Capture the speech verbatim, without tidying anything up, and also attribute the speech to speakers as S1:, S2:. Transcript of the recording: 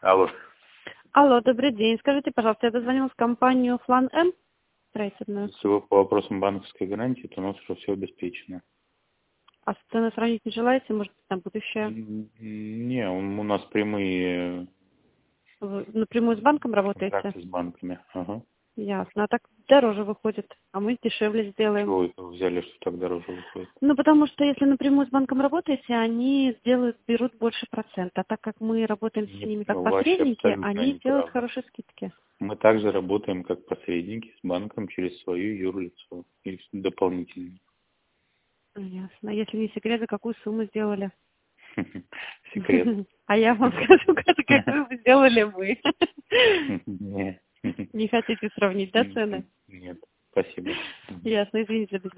S1: Алло.
S2: Алло, добрый день. Скажите, пожалуйста, я дозвонилась в компанию Флан М строительную.
S1: Если вы по вопросам банковской гарантии, то у нас уже все обеспечено.
S2: А с ценой сравнить не желаете, может быть, на будущее?
S1: М, Не, у нас прямые
S2: Вы напрямую с банком работаете?
S1: контракты с банками. Ага.
S2: Ясно. А так дороже выходит, а мы дешевле сделаем.
S1: Чего это вы взяли, что так дороже выходит?
S2: Ну, потому что если напрямую с банком работаете, они сделают, берут больше процента. А так как мы работаем с
S1: Не,
S2: ними как
S1: вообще
S2: посредники,
S1: абсолютно
S2: они делают
S1: неправда.
S2: хорошие скидки.
S1: Мы также работаем как посредники с банком через свою юрлицо и дополнительно.
S2: Ясно. Если не секрет, за какую сумму сделали?
S1: Секрет.
S2: А я вам скажу, как- какую вы сделали вы.
S1: Не.
S2: Не хотите сравнить, да, цены?
S1: Нет, спасибо.
S2: Ясно, извините за